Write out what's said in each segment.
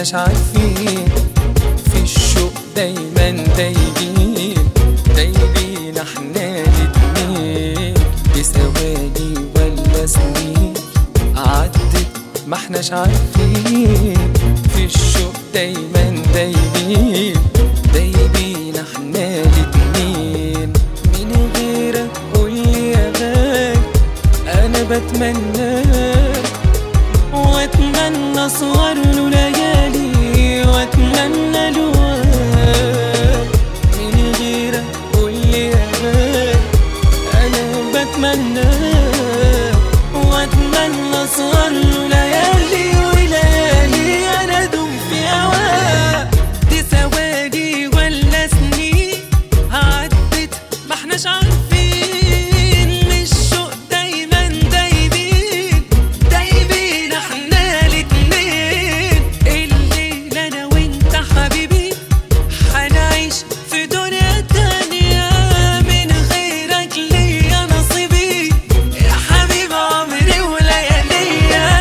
احناش عارفين، في الشوق دايما دايبين دايبين احنا الاتنين، بثواني ولا سنين عدت ما احناش عارفين، في الشوق دايما دايبين دايبين احنا الاتنين. من غيرك قولي يا غالي انا بتمناك، واتمنى صور له ليالي واتمنى له وقت. من غيرك قولي يا غالي انا بتمناك، واتمنى صور له ليالي وليالي انا ادوم في هواك. دي ثواني ولا سنين عدت ما احناش عارفين، من الشوق دايما دايبين دايبين احنا الاتنين. الليلة انا وانت حبيبي حنعيش في دنيا تانية، من غيرك ليا نصيبي يا حبيب عمري ولياليا.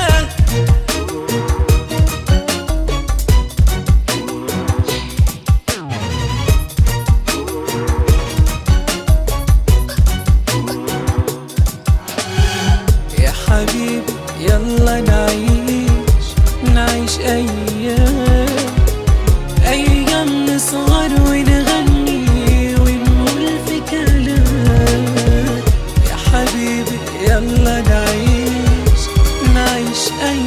يا حبيبي يلا نعيش نعيش أيام نسهر ونغني ونقول في كلام. يا حبيبي يلا نعيش نعيش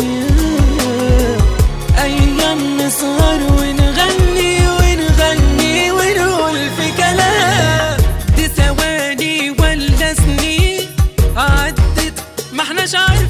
أيام نسهر ونغني ونغني ونقول في كلام. دي ثواني ولا سنين عدت ما احناش عارفين،